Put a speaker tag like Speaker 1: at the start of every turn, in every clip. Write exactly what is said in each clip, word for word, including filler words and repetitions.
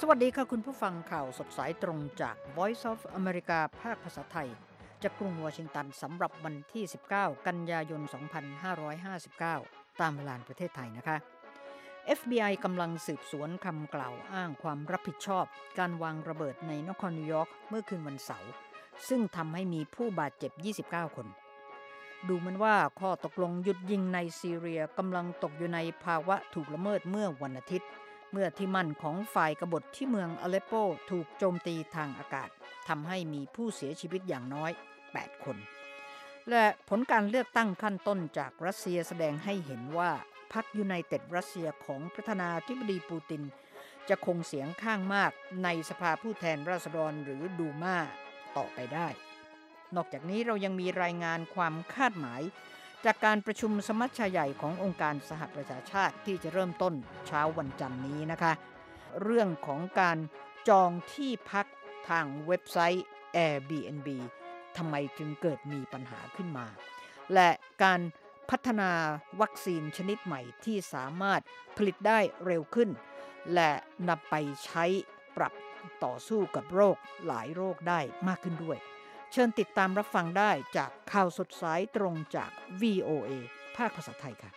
Speaker 1: สวัสดีค่ะคุณผู้ฟังข่าวสดสายตรงจาก Voice of America ภาคภาษาไทยจากกรุงวอชิงตันสำหรับวันที่สิบเก้ากันยายนสองพันห้าร้อยห้าสิบเก้าตามเวลาประเทศไทยนะคะ เอฟ บี ไอ กำลังสืบสวนคำกล่าวอ้างความรับผิดชอบการวางระเบิดในนครนิวยอร์กเมื่อคืนวันเสาร์ซึ่งทำให้มีผู้บาดเจ็บยี่สิบเก้าคนดูเหมือนว่าข้อตกลงหยุดยิงในซีเรียกำลังตกอยู่ในภาวะถูกละเมิดเมื่อวันอาทิตย์เมื่อที่มั่นของฝ่ายกบฏที่เมืองอเลปโปถูกโจมตีทางอากาศทำให้มีผู้เสียชีวิตอย่างน้อยแปดคนและผลการเลือกตั้งขั้นต้นจากรัสเซียแสดงให้เห็นว่าพรรคยูไนเต็ดรัสเซียของประธานาธิบดีปูตินจะคงเสียงข้างมากในสภาผู้แทนราษฎรหรือดูม่าต่อไปได้นอกจากนี้เรายังมีรายงานความคาดหมายจากการประชุมสมัชชาใหญ่ขององค์การสหประชาชาติที่จะเริ่มต้นเช้าวันจันทร์นี้นะคะเรื่องของการจองที่พักทางเว็บไซต์ Airbnb ทำไมจึงเกิดมีปัญหาขึ้นมาและการพัฒนาวัคซีนชนิดใหม่ที่สามารถผลิตได้เร็วขึ้นและนำไปใช้ปรับต่อสู้กับโรคหลายโรคได้มากขึ้นด้วยเชิญติดตามรับฟังได้จากข่าวสดสายตรงจาก วี โอ เอ ภาคภาษาไทยค่ะ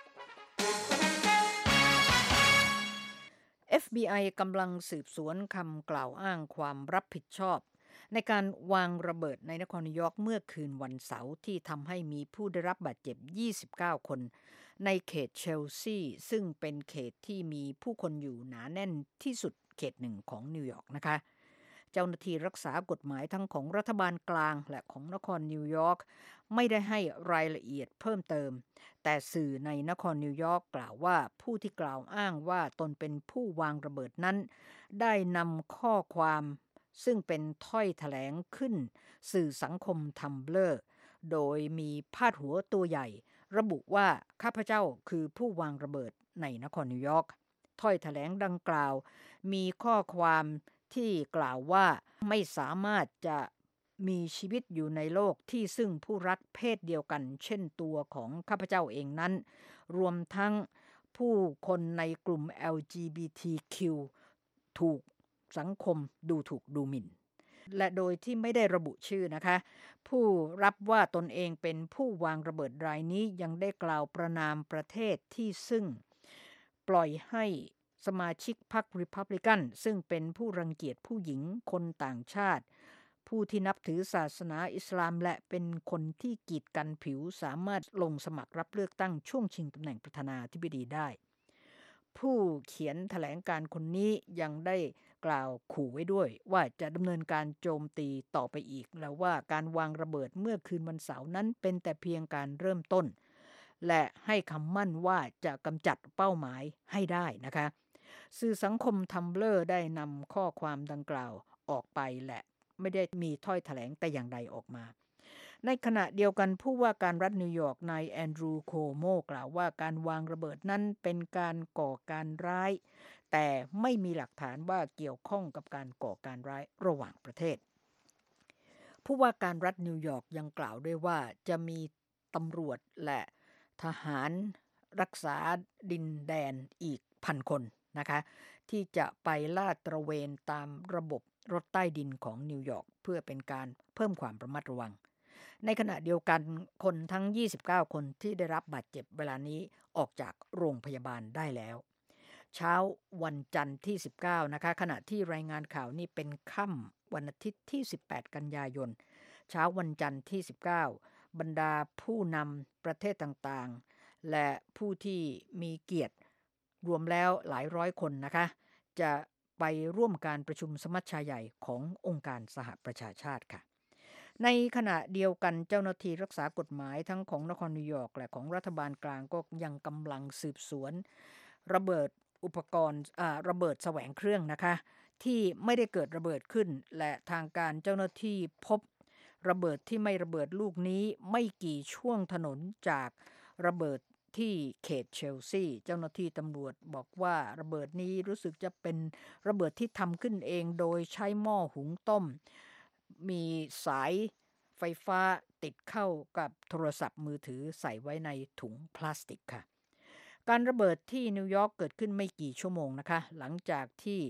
Speaker 1: เอฟ บี ไอ กำลังสืบสวนคำกล่าวอ้างความรับผิดชอบในการวางระเบิดในนครนิวยอร์กเมื่อคืนวันเสาร์ที่ทำให้มีผู้ได้รับบาดเจ็บยี่สิบเก้าคนในเขตเชลซีซึ่งเป็นเขตที่มีผู้คนอยู่หนาแน่นที่สุดเขตหนึ่งของนิวยอร์กนะคะเจ้าหน้าที่รักษากฎหมายทั้งของรัฐบาลกลางและของนครนิวยอร์กไม่ได้ให้รายละเอียดเพิ่มเติมแต่สื่อในนครนิวยอร์กกล่าวว่าผู้ที่กล่าวอ้างว่าตนเป็นผู้วางระเบิดนั้นได้นำข้อความซึ่งเป็นถ้อยแถลงขึ้นสื่อสังคมทัมเบลอร์โดยมีพาดหัวตัวใหญ่ระบุว่าข้าพเจ้าคือผู้วางระเบิดในนครนิวยอร์กถ้อยแถลงดังกล่าวมีข้อความที่กล่าวว่าไม่สามารถจะมีชีวิตอยู่ในโลกที่ซึ่งผู้รักเพศเดียวกันเช่นตัวของข้าพเจ้าเองนั้นรวมทั้งผู้คนในกลุ่ม แอล จี บี ที คิว ถูกสังคมดูถูกดูหมิ่นและโดยที่ไม่ได้ระบุชื่อนะคะผู้รับว่าตนเองเป็นผู้วางระเบิดรายนี้ยังได้กล่าวประณามประเทศที่ซึ่งปล่อยให้สมาชิกพรรคริพับลิกันซึ่งเป็นผู้รังเกียจผู้หญิงคนต่างชาติผู้ที่นับถือศาสนาอิสลามและเป็นคนที่กีดกันผิวสามารถลงสมัครรับเลือกตั้งช่วงชิงตำแหน่งประธานาธิบดีได้ผู้เขียนแถลงการคนนี้ยังได้กล่าวขู่ไว้ด้วยว่าจะดำเนินการโจมตีต่อไปอีกแล้วว่าการวางระเบิดเมื่อคืนวันเสาร์นั้นเป็นแต่เพียงการเริ่มต้นและให้คำมั่นว่าจะกำจัดเป้าหมายให้ได้นะคะสื่อสังคมทัมเบลอร์ได้นำข้อความดังกล่าวออกไปและไม่ได้มีถ้อยแถลงแต่อย่างใดออกมาในขณะเดียวกันผู้ว่าการรัฐนิวยอร์กนายแอนดรูว์โคโมกล่าวว่าการวางระเบิดนั้นเป็นการก่อการร้ายแต่ไม่มีหลักฐานว่าเกี่ยวข้องกับการก่อการร้ายระหว่างประเทศผู้ว่าการรัฐนิวยอร์กยังกล่าวด้วยว่าจะมีตำรวจและทหารรักษาดินแดนอีกพันคนนะคะที่จะไปลาดตระเวนตามระบบรถใต้ดินของนิวยอร์กเพื่อเป็นการเพิ่มความระมัดระวังในขณะเดียวกันคนทั้งยี่สิบเก้าคนที่ได้รับบาดเจ็บเวลานี้ออกจากโรงพยาบาลได้แล้วเช้าวันจันทร์ที่สิบเก้านะคะขณะที่รายงานข่าวนี้เป็นค่ำวันอาทิตย์ที่สิบแปดกันยายนเช้าวันจันทร์ที่สิบเก้าบรรดาผู้นำประเทศต่างๆและผู้ที่มีเกียรติรวมแล้วหลายร้อยคนนะคะจะไปร่วมการประชุมสมัชชาใหญ่ขององค์การสหประชาชาติค่ะในขณะเดียวกันเจ้าหน้าที่รักษากฎหมายทั้งของนครนิวยอร์กและของรัฐบาลกลางก็ยังกำลังสืบสวนระเบิดอุปกรณ์อ่าระเบิดแสวงเครื่องนะคะที่ไม่ได้เกิดระเบิดขึ้นและทางการเจ้าหน้าที่พบระเบิดที่ไม่ระเบิดลูกนี้ไม่กี่ช่วงถนนจากระเบิดที่เขตเชลซีเจ้าหน้าที่ตำรวจบอกว่าระเบิดนี้รู้สึกจะเป็นระเบิดที่ทำขึ้นเองโดยใช้หม้อหุงต้มมีสายไฟฟ้าติดเข้ากับโทรศัพท์มือถือใส่ไว้ในถุงพลาสติกค่ะการระเบิดที่นิวยอร์กเกิดขึ้นไม่กี่ชั่วโมงนะคะหลังจากที่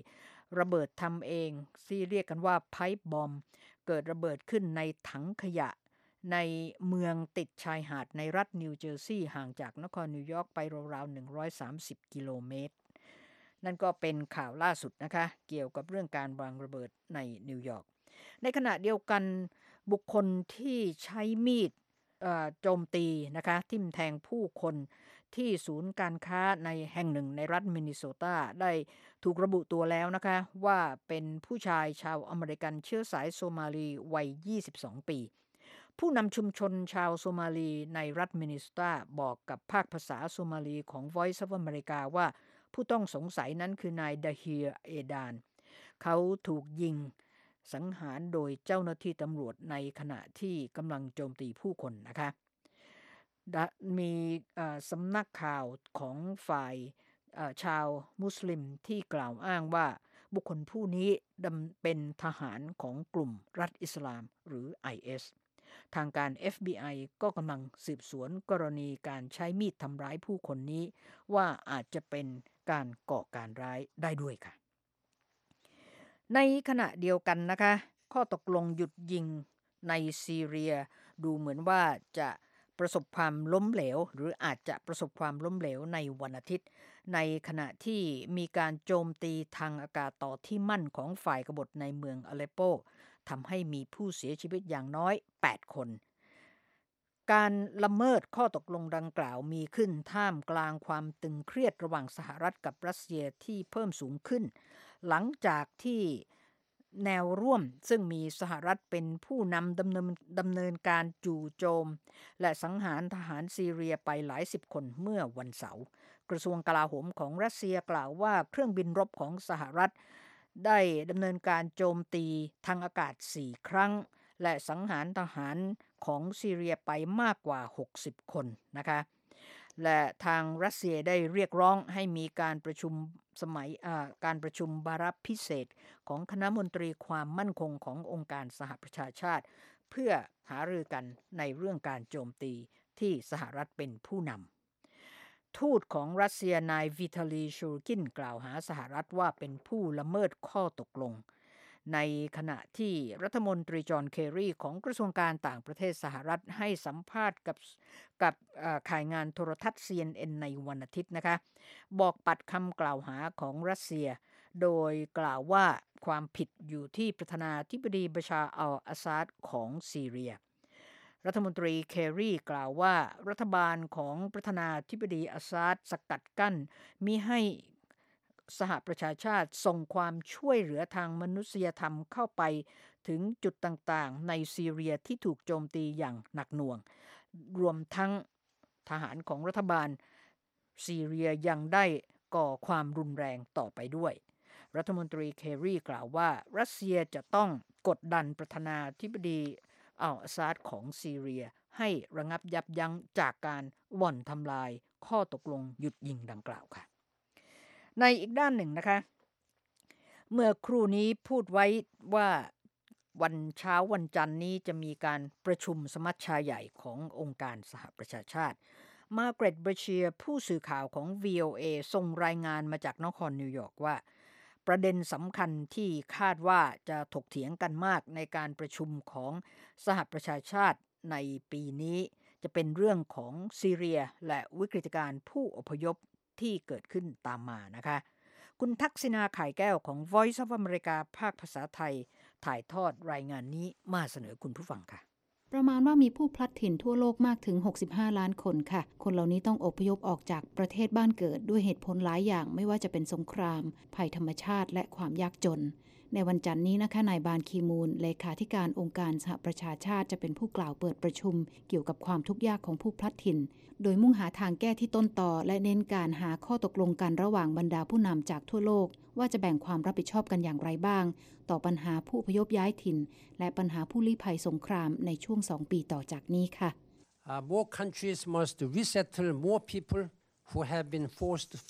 Speaker 1: ระเบิดทำเองที่เรียกกันว่าไพป์บอมบ์เกิดระเบิดขึ้นในถังขยะในเมืองติดชายหาดในรัฐนิวเจอร์ซีย์ห่างจากนครนิวยอร์กไปราวๆหนึ่งร้อยสามสิบกิโลเมตรนั่นก็เป็นข่าวล่าสุดนะคะเกี่ยวกับเรื่องการวางระเบิดในนิวยอร์กในขณะเดียวกันบุคคลที่ใช้มีดโจมตีนะคะทิ่มแทงผู้คนที่ศูนย์การค้าในแห่งหนึ่งในรัฐมินนิโซตาได้ถูกระบุตัวแล้วนะคะว่าเป็นผู้ชายชาวอเมริกันเชื้อสายโซมาลีวัยยี่สิบสองปีผู้นำชุมชนชาวโซมาลีในรัฐมินนิโซตาบอกกับภาคภาษาโซมาลีของ Voice of America ว่าผู้ต้องสงสัยนั้นคือนายดาฮีรเอดานเขาถูกยิงสังหารโดยเจ้าหน้าที่ตำรวจในขณะที่กำลังโจมตีผู้คนนะคะมีสำนักข่าวของฝ่ายชาวมุสลิมที่กล่าวอ้างว่าบุคคลผู้นี้เป็นทหารของกลุ่มรัฐอิสลามหรือ ไอ เอส ทางการ เอฟ บี ไอ ก็กำลังสืบสวนกรณีการใช้มีดทำร้ายผู้คนนี้ว่าอาจจะเป็นการก่อการร้ายได้ด้วยค่ะในขณะเดียวกันนะคะข้อตกลงหยุดยิงในซีเรียดูเหมือนว่าจะประสบความล้มเหลวหรืออาจจะประสบความล้มเหลวในวันอาทิตย์ในขณะที่มีการโจมตีทางอากาศต่อที่มั่นของฝ่ายกบฏในเมืองอเลปโปทำให้มีผู้เสียชีวิตอย่างน้อยแปดคนการละเมิดข้อตกลงดังกล่าวมีขึ้นท่ามกลางความตึงเครียดระหว่างสหรัฐกับรัสเซียที่เพิ่มสูงขึ้นหลังจากที่แนวร่วมซึ่งมีสหรัฐเป็นผู้นำดำเนินดำเนินการจู่โจมและสังหารทหารซีเรียไปหลายสิบคนเมื่อวันเสาร์กระทรวงกลาโหมของรัสเซียกล่าวว่าเครื่องบินรบของสหรัฐได้ดำเนินการโจมตีทางอากาศสี่ครั้งและสังหารทหารของซีเรียไปมากกว่าหกสิบคนนะคะและทางรัสเซียได้เรียกร้องให้มีการประชุมสมัยการประชุมวาระพิเศษของคณะมนตรีความมั่นคงขององค์การสหประชาชาติเพื่อหารือกันในเรื่องการโจมตีที่สหรัฐเป็นผู้นำทูตของรัสเซียนายวิทาลีชูรกินกล่าวหาสหรัฐว่าเป็นผู้ละเมิดข้อตกลงในขณะที่รัฐมนตรีจอห์นเคอรีของกระทรวงการต่างประเทศสหรัฐให้สัมภาษณ์กับกับข่ายงานโทรทัศน์ ซี เอ็น เอ็น ในวันอาทิตย์นะคะบอกปัดคำกล่าวหาของรัสเซียโดยกล่าวว่าความผิดอยู่ที่ประธานาธิบดีบัชาร์ อัล อาซาดของซีเรียรัฐมนตรีเคอรีกล่าวว่ารัฐบาลของประธานาธิบดีอาซาดสกัดกั้นมิให้สหประชาชาติส่งความช่วยเหลือทางมนุษยธรรมเข้าไปถึงจุดต่างๆในซีเรียที่ถูกโจมตีอย่างหนักหน่วงรวมทั้งทหารของรัฐบาลซีเรียยังได้ก่อความรุนแรงต่อไปด้วยรัฐมนตรีเคอรีกล่าวว่ารัสเซียจะต้องกดดันประธานาธิบดีอัลอาซาดของซีเรียให้ระงับยับยั้งจากการบ่อนทำลายข้อตกลงหยุดยิงดังกล่าวค่ะในอีกด้านหนึ่งนะคะเมื่อครู่นี้พูดไว้ว่าวันเช้าวันจันทร์นี้จะมีการประชุมสมัชชาใหญ่ขององค์การสหประชาชาติมาร์เกร็ต เบเชียร์ผู้สื่อข่าวของ วี โอ เอ ส่งรายงานมาจากนครนิวยอร์กว่าประเด็นสำคัญที่คาดว่าจะถกเถียงกันมากในการประชุมของสหประชาชาติในปีนี้จะเป็นเรื่องของซีเรียและวิกฤตการณ์ผู้อพยพที่เกิดขึ้นตามมานะคะคุณทักษิณาไข่แก้วของ Voice of America ภาคภาษาไทยถ่ายทอดรายงานนี้มาเสนอคุณผู้ฟังค่ะ
Speaker 2: ประมาณว่ามีผู้พลัดถิ่นทั่วโลกมากถึงหกสิบห้าล้านคนค่ะคนเหล่านี้ต้องอพยพออกจากประเทศบ้านเกิดด้วยเหตุผลหลายอย่างไม่ว่าจะเป็นสงครามภัยธรรมชาติและความยากจนในวันจันทร์นี้นะคะนายบานคีมูนเลขาธิการองค์การสหประชาชาติจะเป็นผู้กล่าวเปิดประชุมเกี่ยวกับความทุกข์ยากของผู้พลัดถิ่นโดยมุ่งหาทางแก้ที่ต้นตอและเน้นการหาข้อตกลงกันระหว่างบรรดาผู้นำจากทั่วโลกว่าจะแบ่งความรับผิดชอบกันอย่างไรบ้างต่อปัญหาผู้อพยพย้ายถิ่นและปัญหาผู้ลี้ภัยสงครามในช่วงสองปีต่อจากนี้ค่ะ
Speaker 3: uh, more countries must resettle more people who have been forced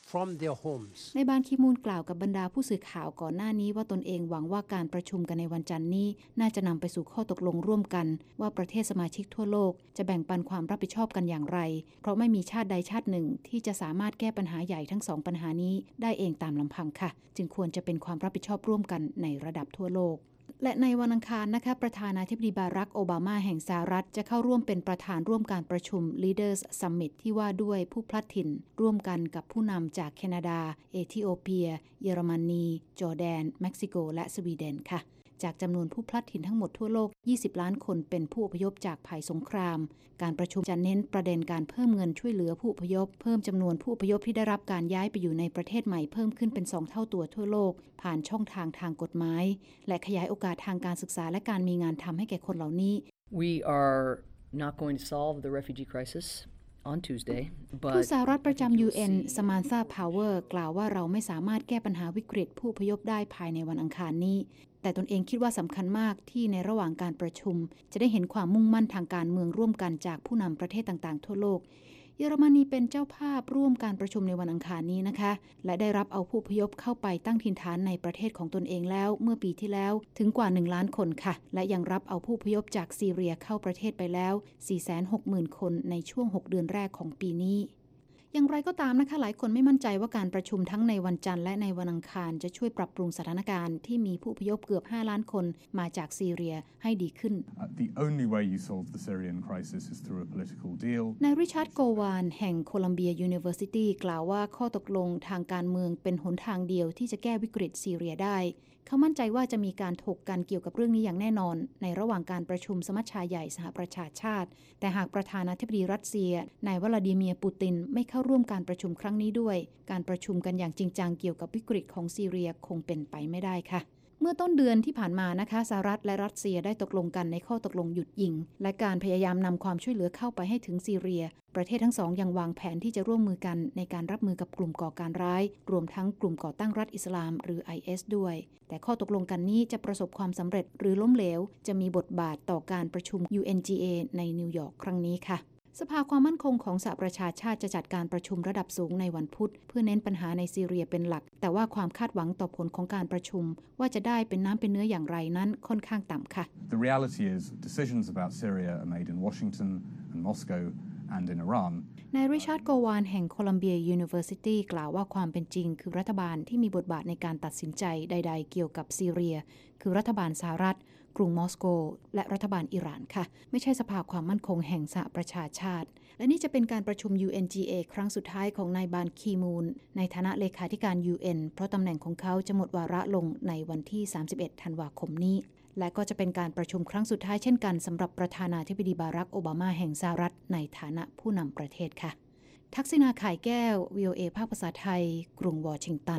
Speaker 3: from their homes.
Speaker 2: ในบานคีมูนกล่าวกับบรรดาผู้สื่อข่าวก่อนหน้านี้ว่าตนเองหวังว่าการประชุมกันในวันจันทร์นี้น่าจะนำไปสู่ข้อตกลงร่วมกันว่าประเทศสมาชิกทั่วโลกจะแบ่งปันความรับผิดชอบกันอย่างไรเพราะไม่มีชาติใดชาติหนึ่งที่จะสามารถแก้ปัญหาใหญ่ทั้งสองปัญหานี้ได้เองตามลำพังค่ะจึงควรจะเป็นความรับผิดชอบร่วมกันในระดับทั่วโลกและในวันอังคารนะคะประธานาธิบดีบารักโอบามาแห่งสหรัฐจะเข้าร่วมเป็นประธานร่วมการประชุม Leaders Summit ที่ว่าด้วยผู้พลัดถิ่นร่วมกันกับผู้นำจากแคนาดาเอธิโอเปียเยอรมนีจอร์แดนเม็กซิโกและสวีเดนค่ะจากจำนวนผู้พลัดถิ่นทั้งหมดทั่วโลกยี่สิบล้านคนเป็นผู้อพยพจากภัยสงครามการประชุมจะเน้นประเด็นการเพิ่มเงินช่วยเหลือผู้อพยพเพิ่มจำนวนผู้อพยพที่ได้รับการย้ายไปอยู่ในประเทศใหม่เพิ่มขึ้นเป็นสองเท่าตัวทั่วโลกผ่านช่องทางทางกฎหมายและขยายโอกาสทางการศึกษาและการมีงานทำให้แก่คนเหล่านี้
Speaker 4: We are not going to solve the refugee crisis on Tuesday, but
Speaker 2: ผู้สหรัฐประจำ ยู เอ็น สมานธา พาวเวอร์กล่าวว่าเราไม่สามารถแก้ปัญหาวิกฤตผู้อพยพได้ภายในวันอังคารนี้แต่ตนเองคิดว่าสำคัญมากที่ในระหว่างการประชุมจะได้เห็นความมุ่งมั่นทางการเมืองร่วมกันจากผู้นำประเทศต่างๆทั่วโลกเยอรมนีเป็นเจ้าภาพร่วมการประชุมในวันอังคารนี้นะคะและได้รับเอาผู้อพยพเข้าไปตั้งถิ่นฐานในประเทศของตนเองแล้วเมื่อปีที่แล้วถึงกว่าหนึ่งล้านคนค่ะและยังรับเอาผู้อพยพจากซีเรียเข้าประเทศไปแล้ว สี่แสนหกหมื่น คนในช่วงหกเดือนแรกของปีนี้อย่างไรก็ตามนะคะหลายคนไม่มั่นใจว่าการประชุมทั้งในวันจันทร์และในวันอังคารจะช่วยปรับปรุงสถานการณ์ที่มีผู้อพยพเกือบห้าล้านคนมาจากซีเรียให้ดีขึ้น
Speaker 5: Uh, the only way you solve the Syrian crisis is through a political deal.
Speaker 2: นายริชาร์ดโกวานแห่งโคลัมเบียยูนิเวอร์ซิตี้กล่าวว่าข้อตกลงทางการเมืองเป็นหนทางเดียวที่จะแก้วิกฤตซีเรียได้เขามั่นใจว่าจะมีการถกกันเกี่ยวกับเรื่องนี้อย่างแน่นอนในระหว่างการประชุมสมัชชาใหญ่สหประชาชาติแต่หากประธานาธิบดีรัสเซียนายวลาดิเมียร์ปูตินไม่เข้าร่วมการประชุมครั้งนี้ด้วยการประชุมกันอย่างจริงจังเกี่ยวกับวิกฤตของซีเรียคงเป็นไปไม่ได้ค่ะเมื่อต้นเดือนที่ผ่านมานะคะสหรัฐและรัสเซียได้ตกลงกันในข้อตกลงหยุดยิงและการพยายามนำความช่วยเหลือเข้าไปให้ถึงซีเรียประเทศทั้งสองยังวางแผนที่จะร่วมมือกันในการรับมือกับกลุ่มก่อการร้ายรวมทั้งกลุ่มก่อตั้งรัฐอิสลามหรือ ไอ เอส ด้วยแต่ข้อตกลงกันนี้จะประสบความสำเร็จหรือล้มเหลวจะมีบทบาทต่อการประชุม ยู เอ็น จี เอ ในนิวยอร์กครั้งนี้ค่ะสภาความมั่นคงของสหประชาชาติจะจัดการประชุมระดับสูงในวันพุธเพื่อเน้นปัญหาในซีเรียเป็นหลักแต่ว่าความคาดหวังต่อผลของการประชุมว่าจะได้เป็นน้ำเป็นเนื้ออย่างไรนั้นค่อนข้างต่ำค่ะ
Speaker 5: The reality is decisions about Syria are made in Washington and Moscow and in Iran.
Speaker 2: นายริชาร์ดโกวานแห่งโคลัมเบียยูนิเวอร์ซิตี้กล่าวว่าความเป็นจริงคือรัฐบาลที่มีบทบาทในการตัดสินใจใดๆเกี่ยวกับซีเรียคือรัฐบาลสหรัฐกรุงมอสโกและรัฐบาลอิหร่านค่ะไม่ใช่สภาความมั่นคงแห่งสหประชาชาติและนี่จะเป็นการประชุม ยู เอ็น จี เอ ครั้งสุดท้ายของนายบานคีมูนในฐานะเลขาธิการ ยู เอ็น เพราะตำแหน่งของเขาจะหมดวาระลงในวันที่สามสิบเอ็ดธันวาคมนี้และก็จะเป็นการประชุมครั้งสุดท้ายเช่นกันสำหรับประธานาธิบดีบารักโอบามาแห่งสหรัฐในฐานะผู้นำประเทศค่ะทักษิณาข่ายแก้ว วี โอ เอ ภาคภาษาไทยกรุงวอชิงตัน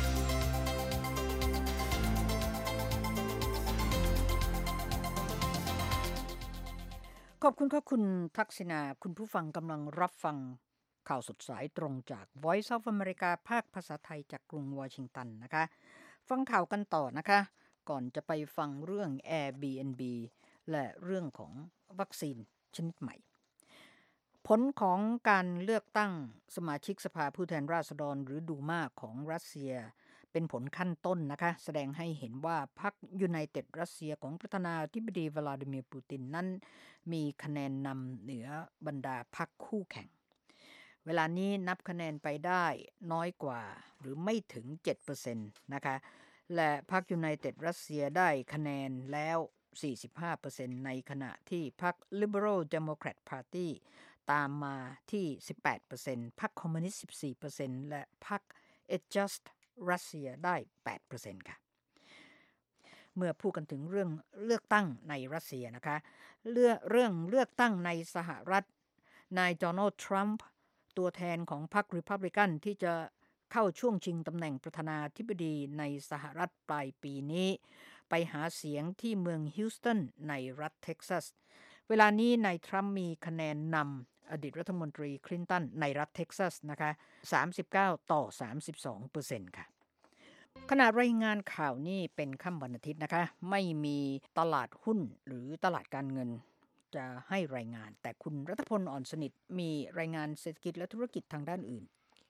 Speaker 1: ขอบคุณครับคุณทักษิณาคุณผู้ฟังกำลังรับฟังข่าวสดสายตรงจาก Voice of America ภาคภาษาไทยจากกรุงวอชิงตันนะคะฟังข่าวกันต่อนะคะก่อนจะไปฟังเรื่อง Airbnb และเรื่องของวัคซีนชนิดใหม่ผลของการเลือกตั้งสมาชิกสภาผู้แทนราษฎรหรือดูมาของรัสเซียเป็นผลขั้นต้นนะคะแสดงให้เห็นว่าพรรคยูไนเต็ดรัสเซียของประธานาธิบดีวลาดิเมียร์ปูตินนั้นมีคะแนนนำเหนือบรรดาพรรคคู่แข่งเวลานี้นับคะแนนไปได้น้อยกว่าหรือไม่ถึง เจ็ดเปอร์เซ็นต์ นะคะและพรรคยูไนเต็ดรัสเซียได้คะแนนแล้ว สี่สิบห้าเปอร์เซ็นต์ ในขณะที่พรรค Liberal Democrat Party ตามมาที่ สิบแปดเปอร์เซ็นต์ พรรคคอมมิวนิสต์ สิบสี่เปอร์เซ็นต์ และพรรค Adjust รัสเซียได้ แปดเปอร์เซ็นต์ ค่ะเมื่อพูดกันถึงเรื่องเลือกตั้งในรัสเซียนะคะเรื่องเรื่องเลือกตั้งในสหรัฐนายโดนัลด์ทรัมป์ตัวแทนของพรรครีพับลิกันที่จะเข้าช่วงชิงตำแหน่งประธานาธิบดีในสหรัฐปลายปีนี้ไปหาเสียงที่เมืองฮิวสตันในรัฐเท็กซัสเวลานี้นายทรัมป์มีคะแนนนำอดีตรัฐมนตรีคลินตันในรัฐเท็กซัสนะคะสามสิบเก้าต่อสามสิบสองเปอร์เซ็นต์ ค่ะขณะรายงานข่าวนี้เป็นค่ำวันอาทิตย์นะคะไม่มีตลาดหุ้นหรือตลาดการเงินจะให้รายงานแต่คุณรัฐพลอ่อนสนิทมีรายงานเศรษฐกิจและธุรกิจทางด้านอื่น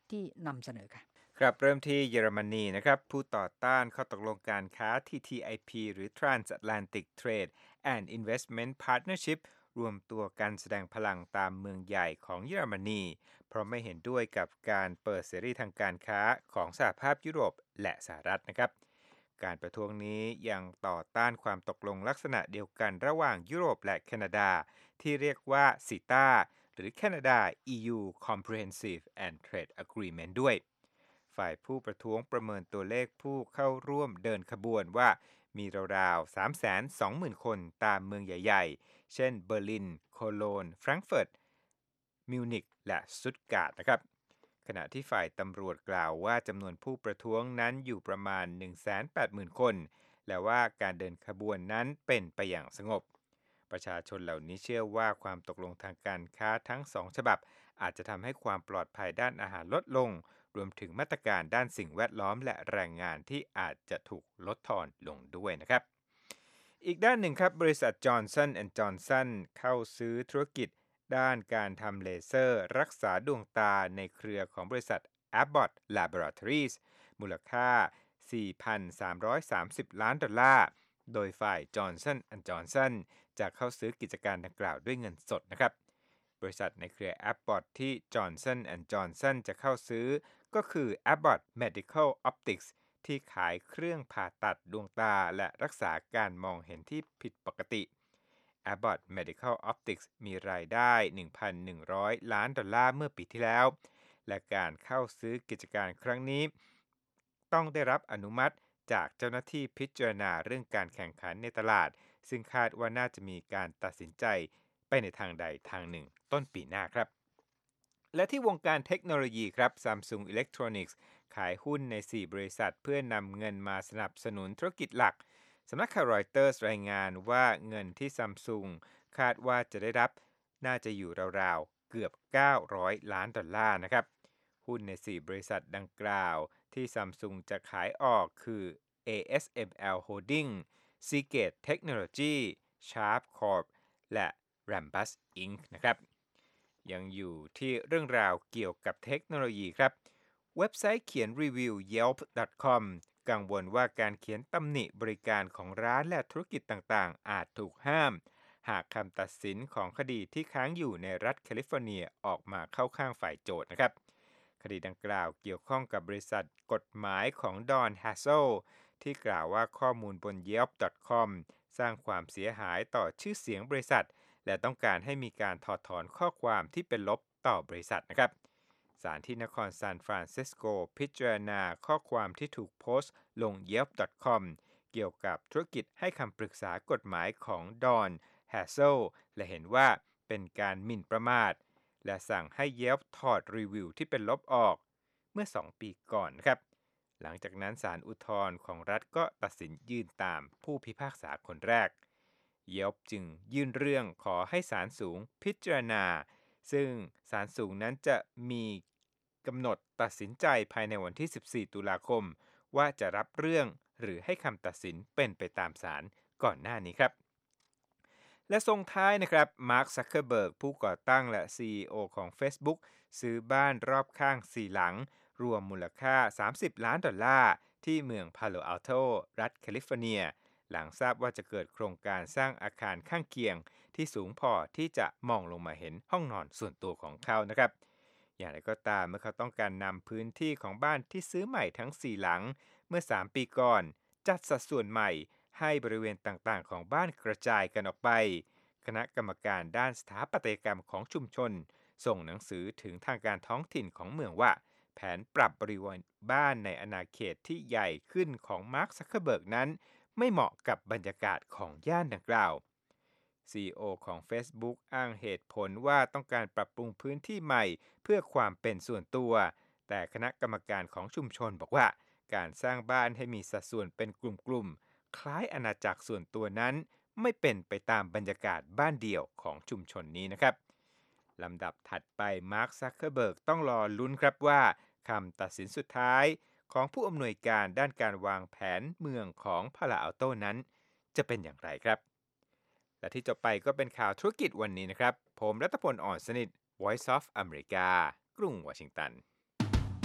Speaker 1: ที่นำเสนอค่ะ
Speaker 3: ครับเริ่มที่เยอรมนีนะครับผู้ต่อต้านข้อตกลงการค้า ที ที ไอ พี หรือ Transatlantic Trade and Investment Partnership รวมตัวกันแสดงพลังตามเมืองใหญ่ของเยอรมนีเพราะไม่เห็นด้วยกับการเปิดเสรีทางการค้าของสหภาพยุโรปและสหรัฐนะครับการประท้วงนี้ยังต่อต้านความตกลงลักษณะเดียวกันระหว่างยุโรปและแคนาดาที่เรียกว่าซีตาหรือ Canada อี ยู Comprehensive and Trade Agreement ด้วยฝ่ายผู้ประท้วงประเมินตัวเลขผู้เข้าร่วมเดินขบวนว่ามีราวๆ สามแสนสองหมื่น คนตามเมืองใหญ่ๆเช่นเบอร์ลินโคโลนแฟรงก์เฟิร์ตมิวนิกและสตุตการ์ตนะครับขณะที่ฝ่ายตำรวจกล่าวว่าจำนวนผู้ประท้วงนั้นอยู่ประมาณ หนึ่งแสนแปดหมื่น คนและว่าการเดินขบวนนั้นเป็นไปอย่างสงบประชาชนเหล่านี้เชื่อว่าความตกลงทางการค้าทั้งสองฉบับอาจจะทำให้ความปลอดภัยด้านอาหารลดลงรวมถึงมาตรการด้านสิ่งแวดล้อมและแรงงานที่อาจจะถูกลดทอนลงด้วยนะครับอีกด้านหนึ่งครับบริษัท Johnson แอนด์ Johnson เข้าซื้อธุรกิจด้านการทำเลเซอร์รักษาดวงตาในเครือของบริษัท Abbott Laboratories มูลค่า สี่พันสามร้อยสามสิบ ล้านดอลลาร์โดยฝ่าย Johnson แอนด์ Johnson จะเข้าซื้อกิจการดังกล่าวด้วยเงินสดนะครับบริษัทในเครือ Abbott ที่ Johnson แอนด์ Johnson จะเข้าซื้อก็คือ Abbott Medical Optics ที่ขายเครื่องผ่าตัดดวงตาและรักษาการมองเห็นที่ผิดปกติ Abbott Medical Optics มีรายได้ หนึ่งพันหนึ่งร้อย ล้านดอลลาร์เมื่อปีที่แล้วและการเข้าซื้อกิจการครั้งนี้ต้องได้รับอนุมัติจากเจ้าหน้าที่พิจารณาเรื่องการแข่งขันในตลาดซึ่งคาดว่าน่าจะมีการตัดสินใจไปในทางใดทางหนึ่งต้นปีหน้าครับและที่วงการเทคโนโลยีครับ Samsung Electronics ขายหุ้นในสี่บริษัทเพื่อนำเงินมาสนับสนุนธุรกิจหลักสำนักข่าวรอยเตอร์สรายงานว่าเงินที่ Samsung คาดว่าจะได้รับน่าจะอยู่ราวๆเกือบเก้าร้อยล้านดอลลาร์นะครับหุ้นในสี่บริษัทดังกล่าวที่ Samsung จะขายออกคือ เอ เอส เอ็ม แอล Holding Seagate Technology Sharp Corp และ Rambus อิงค์ นะครับยังอยู่ที่เรื่องราวเกี่ยวกับเทคโนโลยีครับเว็บไซต์เขียนรีวิว เยลป์ ดอท คอม กังวลว่าการเขียนตำหนิบริการของร้านและธุรกิจต่างๆอาจถูกห้ามหากคำตัดสินของคดีที่ค้างอยู่ในรัฐแคลิฟอร์เนียออกมาเข้าข้างฝ่ายโจทก์นะครับคดีดังกล่าวเกี่ยวข้องกับบริษัทกฎหมายของดอนแฮสเซลที่กล่าวว่าข้อมูลบน เยลป์ ดอท คอม สร้างความเสียหายต่อชื่อเสียงบริษัทและต้องการให้มีการถอดถอนข้อความที่เป็นลบต่อบริษัทนะครับศาลที่นครซานฟรานซิสโกพิจารณาข้อความที่ถูกโพสต์ลง เยลป์ ดอท คอม เกี่ยวกับธุรกิจให้คำปรึกษากฎหมายของดอนแฮสเซลและเห็นว่าเป็นการหมิ่นประมาทและสั่งให้ เยลป์ ถอดรีวิวที่เป็นลบออกเมื่อสองปีก่อนครับหลังจากนั้นศาลอุทธรณ์ของรัฐก็ตัดสินยืนตามผู้พิพากษาคนแรกเยลป์จึงยื่นเรื่องขอให้ศาลสูงพิจารณาซึ่งศาลสูงนั้นจะมีกำหนดตัดสินใจภายในวันที่สิบสี่ตุลาคมว่าจะรับเรื่องหรือให้คำตัดสินเป็นไปตามศาลก่อนหน้านี้ครับและส่งท้ายนะครับมาร์ค ซักเคอร์เบิร์กผู้ก่อตั้งและ ซี อี โอ ของ Facebook ซื้อบ้านรอบข้างสี่หลังรวมมูลค่าสามสิบล้านดอลลาร์ที่เมืองพาโลอัลโตรัฐแคลิฟอร์เนียหลังทราบว่าจะเกิดโครงการสร้างอาคารข้างเคียงที่สูงพอที่จะมองลงมาเห็นห้องนอนส่วนตัวของเขานะครับอย่างไรก็ตามเมื่อเขาต้องการนำพื้นที่ของบ้านที่ซื้อใหม่ทั้งสี่หลังเมื่อสามปีก่อนจัดสัดส่วนใหม่ให้บริเวณต่างๆของบ้านกระจายกันออกไปคณะกรรมการด้านสถาปัตยกรรมของชุมชนส่งหนังสือถึงทางการท้องถิ่นของเมืองว่าแผนปรับบริเวณบ้านในอาณาเขตที่ใหญ่ขึ้นของมาร์ค ซักเคอร์เบิร์กนั้นไม่เหมาะกับบรรยากาศของย่านดังกล่าว ซี อี โอ ของ Facebook อ้างเหตุผลว่าต้องการปรับปรุงพื้นที่ใหม่เพื่อความเป็นส่วนตัวแต่คณะกรรมการของชุมชนบอกว่าการสร้างบ้านให้มีสัดส่วนเป็นกลุ่มๆคล้ายอาณาจักรส่วนตัวนั้นไม่เป็นไปตามบรรยากาศบ้านเดี่ยวของชุมชนนี้นะครับลำดับถัดไปมาร์ค ซักเคอร์เบิร์กต้องรอลุ้นครับว่าคำตัดสินสุดท้ายของผู้อำนวยการด้านการวางแผนเมืองของพาโลอัลโตนั้นจะเป็นอย่างไรครับและที่จบไปก็เป็นข่าวธุรกิจวันนี้นะครับผมรัตพล อ่อนสนิท Voice of America กรุงวอชิงตัน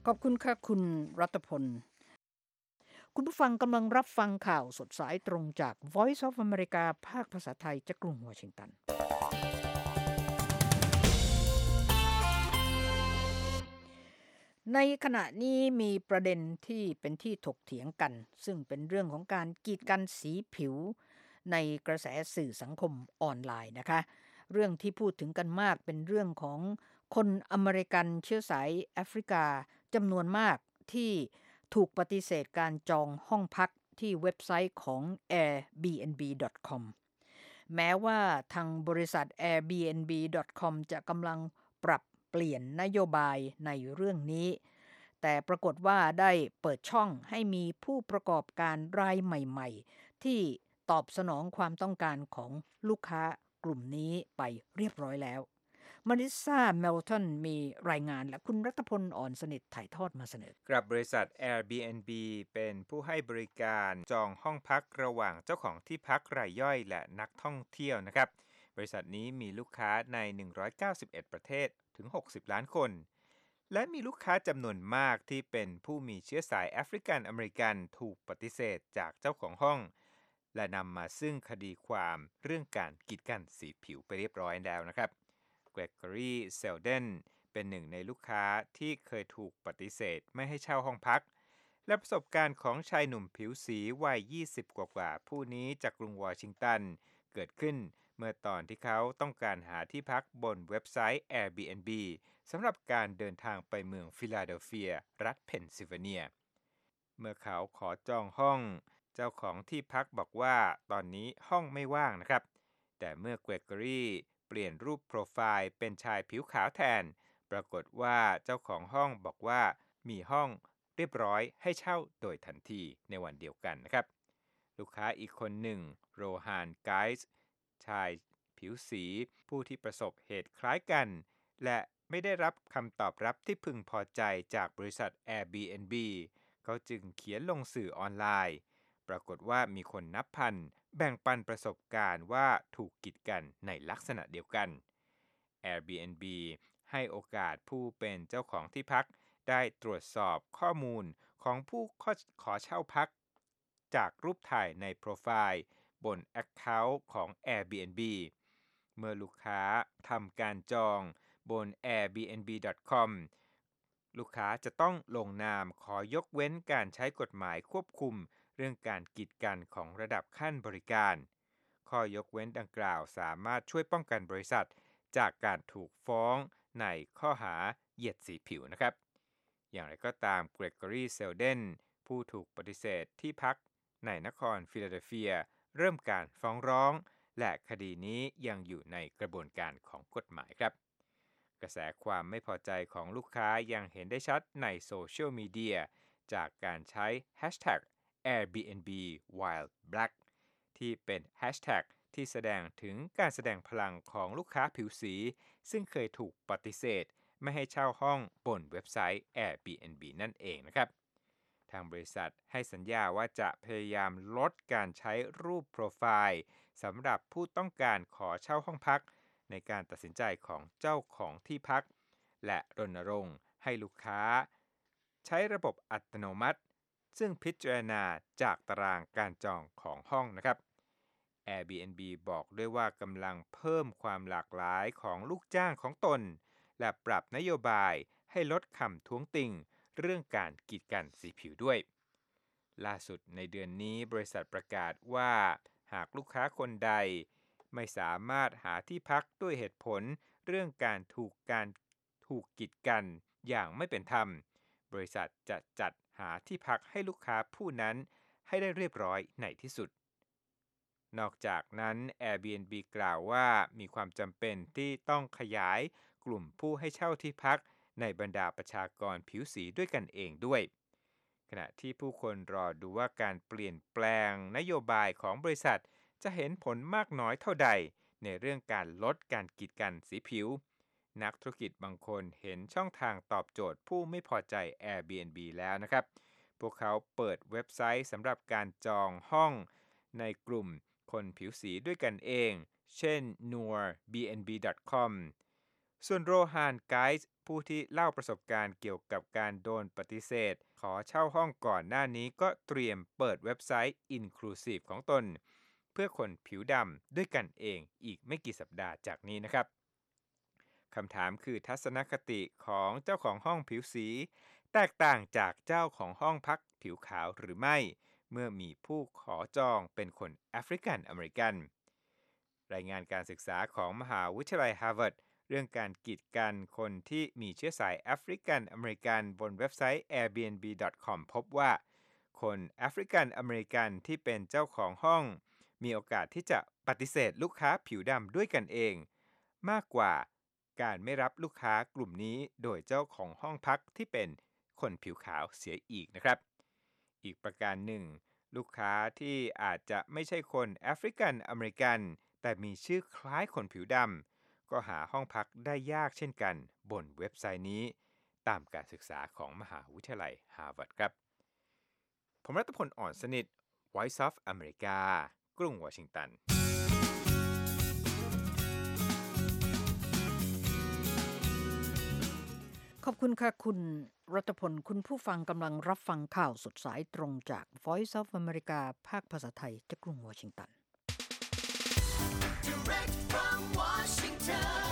Speaker 1: ขอบคุณค่ะคุณรัตพลคุณผู้ฟังกำลังรับฟังข่าวสดสายตรงจาก Voice of America ภาคภาษาไทยจากกรุงวอชิงตันในขณะนี้มีประเด็นที่เป็นที่ถกเถียงกันซึ่งเป็นเรื่องของการกีดกันสีผิวในกระแสสื่อสังคมออนไลน์นะคะเรื่องที่พูดถึงกันมากเป็นเรื่องของคนอเมริกันเชื้อสายแอฟริกาจำนวนมากที่ถูกปฏิเสธการจองห้องพักที่เว็บไซต์ของ แอร์ บี เอ็น บี ดอท คอม แม้ว่าทางบริษัท แอร์ บี เอ็น บี ดอท คอม จะกำลังปรับเปลี่ยนนโยบายในเรื่องนี้แต่ปรากฏว่าได้เปิดช่องให้มีผู้ประกอบการรายใหม่ๆที่ตอบสนองความต้องการของลูกค้ากลุ่มนี้ไปเรียบร้อยแล้วมาริซาเมลตันมีรายงานและคุณรัตพลอ่อนสนิทถ่ายทอดมาเสนอ
Speaker 3: กับบริษัท Airbnb เป็นผู้ให้บริการจองห้องพักระหว่างเจ้าของที่พักรายย่อยและนักท่องเที่ยวนะครับบริษัทนี้มีลูกค้าในหนึ่งร้อยเก้าสิบเอ็ดประเทศถึงหกสิบล้านคนและมีลูกค้าจำนวนมากที่เป็นผู้มีเชื้อสายแอฟริกันอเมริกันถูกปฏิเสธจากเจ้าของห้องและนำมาซึ่งคดีความเรื่องการกีดกันสีผิวไปเรียบร้อยแล้วนะครับเกรกอรีเซลเดนเป็นหนึ่งในลูกค้าที่เคยถูกปฏิเสธไม่ให้เช่าห้องพักและประสบการณ์ของชายหนุ่มผิวสีวัยยี่สิบกว่าๆผู้นี้จากกรุงวอชิงตันเกิดขึ้นเมื่อตอนที่เขาต้องการหาที่พักบนเว็บไซต์ Airbnb สำหรับการเดินทางไปเมืองฟิลาเดลเฟียรัฐเพนซิลเวเนียเมื่อเขาขอจองห้องเจ้าของที่พักบอกว่าตอนนี้ห้องไม่ว่างนะครับแต่เมื่อเกรกอรีเปลี่ยนรูปโปรไฟล์เป็นชายผิวขาวแทนปรากฏว่าเจ้าของห้องบอกว่ามีห้องเรียบร้อยให้เช่าโดยทันทีในวันเดียวกันนะครับลูกค้าอีกคนหนึ่งโรฮานไกส์ชายผิวสีผู้ที่ประสบเหตุคล้ายกันและไม่ได้รับคำตอบรับที่พึงพอใจจากบริษัท Airbnb เขาจึงเขียนลงสื่อออนไลน์ปรากฏว่ามีคนนับพันแบ่งปันประสบการณ์ว่าถูกกีดกันในลักษณะเดียวกัน Airbnb ให้โอกาสผู้เป็นเจ้าของที่พักได้ตรวจสอบข้อมูลของผู้ขอเช่าพักจากรูปถ่ายในโปรไฟล์บน Account ของ Airbnb เมื่อลูกค้าทำการจองบน แอร์ บี เอ็น บี ดอท คอม ลูกค้าจะต้องลงนามขอยกเว้นการใช้กฎหมายควบคุมเรื่องการกีดกันของระดับขั้นบริการข้อยกเว้นดังกล่าวสามารถช่วยป้องกันบริษัทจากการถูกฟ้องในข้อหาเหยียดสีผิวนะครับอย่างไรก็ตามเกรกอรีเซลเดนผู้ถูกปฏิเสธที่พักในนครฟิลาเดลเฟียเริ่มการฟ้องร้องและคดีนี้ยังอยู่ในกระบวนการของกฎหมายครับกระแสความไม่พอใจของลูกค้ายังเห็นได้ชัดในโซเชียลมีเดียจากการใช้ แฮชแท็ก แอร์ บี เอ็น บี ไวลด์ แบล็ก ที่เป็นแฮชแท็กที่แสดงถึงการแสดงพลังของลูกค้าผิวสีซึ่งเคยถูกปฏิเสธไม่ให้เช่าห้องบนเว็บไซต์ Airbnb นั่นเองนะครับทางบริษัทให้สัญญาว่าจะพยายามลดการใช้รูปโปรไฟล์สำหรับผู้ต้องการขอเช่าห้องพักในการตัดสินใจของเจ้าของที่พักและรณรงค์ให้ลูกค้าใช้ระบบอัตโนมัติซึ่งพิจารณาจากตารางการจองของห้องนะครับ Airbnb บอกด้วยว่ากำลังเพิ่มความหลากหลายของลูกจ้างของตนและปรับนโยบายให้ลดคำท้วงติงเรื่องการกีดกันสีผิวด้วยล่าสุดในเดือนนี้บริษัทประกาศว่าหากลูกค้าคนใดไม่สามารถหาที่พักด้วยเหตุผลเรื่องการถูกการถูกกีดกันอย่างไม่เป็นธรรมบริษัทจะจัดหาที่พักให้ลูกค้าผู้นั้นให้ได้เรียบร้อยในที่สุดนอกจากนั้น Airbnb กล่าวว่ามีความจำเป็นที่ต้องขยายกลุ่มผู้ให้เช่าที่พักในบรรดาประชากรผิวสีด้วยกันเองด้วยขณะที่ผู้คนรอดูว่าการเปลี่ยนแปลงนโยบายของบริษัทจะเห็นผลมากน้อยเท่าใดในเรื่องการลดการกีดกันสีผิวนักธุรกิจบางคนเห็นช่องทางตอบโจทย์ผู้ไม่พอใจ Airbnb แล้วนะครับพวกเขาเปิดเว็บไซต์สำหรับการจองห้องในกลุ่มคนผิวสีด้วยกันเองเช่น นัว บี เอ็น บี ดอท คอม ส่วนโรฮานไกส์ผู้ที่เล่าประสบการณ์เกี่ยวกับการโดนปฏิเสธขอเช่าห้องก่อนหน้านี้ก็เตรียมเปิดเว็บไซต์ Inclusive ของตนเพื่อคนผิวดำด้วยกันเองอีกไม่กี่สัปดาห์จากนี้นะครับคำถามคือทัศนคติของเจ้าของห้องผิวสีแตกต่างจากเจ้าของห้องพักผิวขาวหรือไม่เมื่อมีผู้ขอจองเป็นคนแอฟริกันอเมริกันรายงานการศึกษาของมหาวิทยาลัยฮาร์วาร์ดเรื่องการกีดกันคนที่มีเชื้อสายแอฟริกันอเมริกันบนเว็บไซต์ แอร์บี เอ็น บี ดอท คอม พบว่าคนแอฟริกันอเมริกันที่เป็นเจ้าของห้องมีโอกาสที่จะปฏิเสธลูกค้าผิวดำด้วยกันเองมากกว่าการไม่รับลูกค้ากลุ่มนี้โดยเจ้าของห้องพักที่เป็นคนผิวขาวเสียอีกนะครับอีกประการหนึ่งลูกค้าที่อาจจะไม่ใช่คนแอฟริกันอเมริกันแต่มีชื่อคล้ายคนผิวดำก็หาห้องพักได้ยากเช่นกันบนเว็บไซต์นี้ตามการศึกษาของมหาวิทยาลัยฮาร์วาร์ดครับผมรัตพล อ่อนสนิท Voice of America กรุงวอชิงตัน
Speaker 1: ขอบคุณค่ะคุณรัตพลคุณผู้ฟังกำลังรับฟังข่าวสดสายตรงจาก Voice of America ภาคภาษาไทยจากกรุงวอชิงตัน
Speaker 6: Direct from Washington,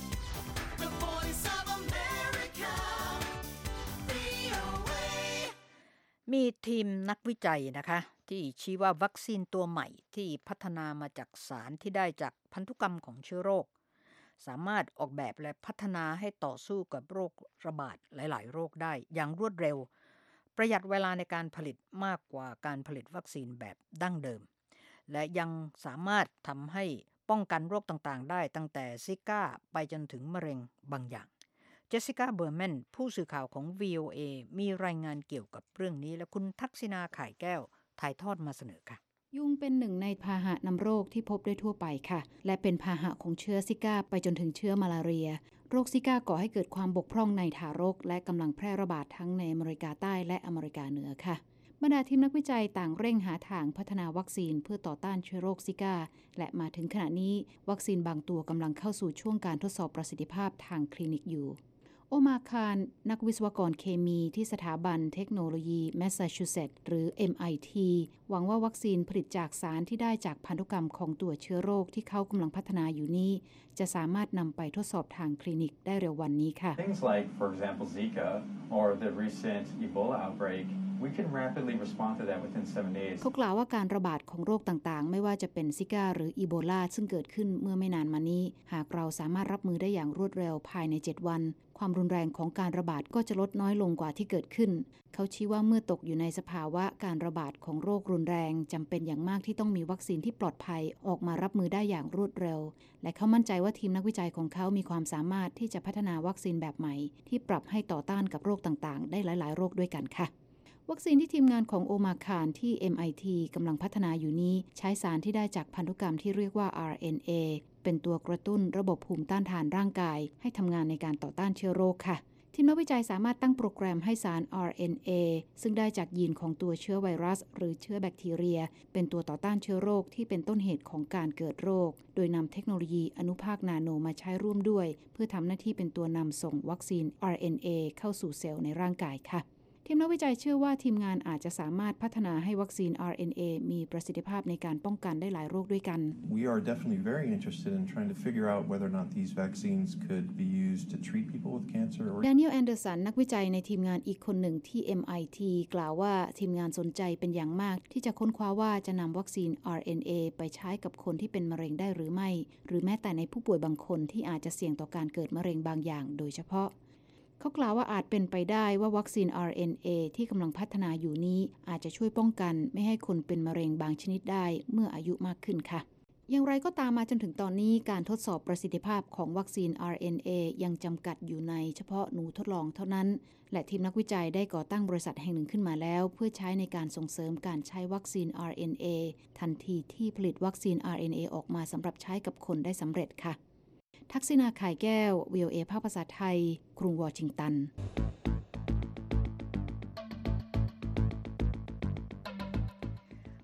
Speaker 6: the Voice of America, วี โอ เอ
Speaker 1: มีทีมนักวิจัยนะคะที่ชี้ว่าวัคซีนตัวใหม่ที่พัฒนามาจากสารที่ได้จากพันธุกรรมของเชื้อโรคสามารถออกแบบและพัฒนาให้ต่อสู้กับโรคระบาดหลายๆโรคได้อย่างรวดเร็วประหยัดเวลาในการผลิตมากกว่าการผลิตวัคซีนแบบดั้งเดิมและยังสามารถทำให้ป้องกันโรคต่างๆได้ตั้งแต่ซิก้าไปจนถึงมะเร็งบางอย่างเจสสิก้าเบอร์แมนผู้สื่อข่าวของ วี โอ เอ มีรายงานเกี่ยวกับเรื่องนี้และคุณทักษิณาข่ายแก้วถ่ายทอดมาเสนอค่ะ
Speaker 2: ยุงเป็นหนึ่งในพาหะนำโรคที่พบได้ทั่วไปค่ะและเป็นพาหะของเชื้อซิก้าไปจนถึงเชื้อมาลาเรียโรคซิก้าก่อให้เกิดความบกพร่องในทารกและกำลังแพร่ระบาดทั้งในอเมริกาใต้และอเมริกาเหนือค่ะบรรดาทีมนักวิจัยต่างเร่งหาทางพัฒนาวัคซีนเพื่อต่อต้านเชื้อโรคซิก้าและมาถึงขณะนี้วัคซีนบางตัวกำลังเข้าสู่ช่วงการทดสอบประสิทธิภาพทางคลินิกอยู่โอมาคารนักวิศวกรเคมีที่สถาบันเทคโนโลยีแมสซาชูเซตส์หรือ เอ็ม ไอ ที หวังว่าวัคซีนผลิตจากสารที่ได้จากพันธุกรรมของตัวเชื้อโรคที่เขากำลังพัฒนาอยู่นี้จะสามารถนำไปทดสอบทางคลินิกได้เร็ววันนี้ค่ะ
Speaker 7: Things like, for example, Zika or the recent Ebola outbreak, we can rapidly respond to that within seven days.
Speaker 2: เขากล่าวว่าการระบาดของโรคต่างๆไม่ว่าจะเป็นซิก้าหรืออีโบลาซึ่งเกิดขึ้นเมื่อไม่นานมานี้หากเราสามารถรับมือได้อย่างรวดเร็วภายในเจ็ดวันความรุนแรงของการระบาดก็จะลดน้อยลงกว่าที่เกิดขึ้นเขาชี้ว่าเมื่อตกอยู่ในสภาวะการระบาดของโรครุนแรงจำเป็นอย่างมากที่ต้องมีวัคซีนที่ปลอดภัยออกมารับมือได้อย่างรวดเร็วและเขามั่นใจว่าทีมนักวิจัยของเขามีความสามารถที่จะพัฒนาวัคซีนแบบใหม่ที่ปรับให้ต่อต้านกับโรคต่างๆได้หลายๆโรคด้วยกันค่ะวัคซีนที่ทีมงานของโอมาคารที่ เอ็ม ไอ ที กำลังพัฒนาอยู่นี้ใช้สารที่ได้จากพันธุกรรมที่เรียกว่า อาร์ เอ็น เอ เป็นตัวกระตุ้นระบบภูมิต้านทานร่างกายให้ทำงานในการต่อต้านเชื้อโรคค่ะทีมนักวิจัยสามารถตั้งโปรแกรมให้สาร อาร์ เอ็น เอ ซึ่งได้จากยีนของตัวเชื้อไวรัสหรือเชื้อแบคทีเรียเป็นตัวต่อต้านเชื้อโรคที่เป็นต้นเหตุของการเกิดโรคโดยนำเทคโนโลยีอนุภาคนาโนมาใช้ร่วมด้วยเพื่อทำหน้าที่เป็นตัวนำส่งวัคซีน อาร์ เอ็น เอ เข้าสู่เซลล์ในร่างกายค่ะทีมนักวิจัยเชื่อว่าทีมงานอาจจะสามารถพัฒนาให้วัคซีน อาร์ เอ็น เอ มีประสิทธิภาพในการป้องกันได้หลายโรคด้วยกัน
Speaker 8: We are definitely very interested in trying to figure out whether or not these vaccines could be used to treat people with cancer or
Speaker 2: Daniel Anderson นักวิจัยในทีมงานอีกคนหนึ่งที่ เอ็ม ไอ ที กล่าวว่าทีมงานสนใจเป็นอย่างมากที่จะค้นคว้าว่าจะนำวัคซีน อาร์ เอ็น เอ ไปใช้กับคนที่เป็นมะเร็งได้หรือไม่หรือแม้แต่ในผู้ป่วยบางคนที่อาจจะเสี่ยงต่อการเกิดมะเร็งบางอย่างโดยเฉพาะเขากล่าวว่าอาจเป็นไปได้ว่าวัคซีน อาร์ เอ็น เอ ที่กำลังพัฒนาอยู่นี้อาจจะช่วยป้องกันไม่ให้คนเป็นมะเร็งบางชนิดได้เมื่ออายุมากขึ้นค่ะอย่างไรก็ตามมาจนถึงตอนนี้การทดสอบประสิทธิภาพของวัคซีน อาร์ เอ็น เอ ยังจำกัดอยู่ในเฉพาะหนูทดลองเท่านั้นและทีมนักวิจัยได้ก่อตั้งบริษัทแห่งหนึ่งขึ้นมาแล้วเพื่อใช้ในการส่งเสริมการใช้วัคซีน อาร์ เอ็น เอ ทันทีที่ผลิตวัคซีน อาร์ เอ็น เอ ออกมาสำหรับใช้กับคนได้สำเร็จค่ะทักษิณาข่ายแก้ว วี โอ เอ ภาคภาษาไทยกรุงวอชิงตัน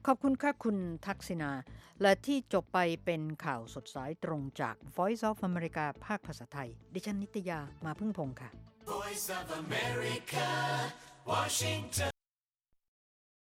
Speaker 1: ขอบคุณค่ะคุณทักษิณาและที่จบไปเป็นข่าวสดสายตรงจาก Voice of America ภาคภาษาไทยดิฉันนิตยามาพึ่งพงษ์ค่ะ
Speaker 6: Voice of America, Washington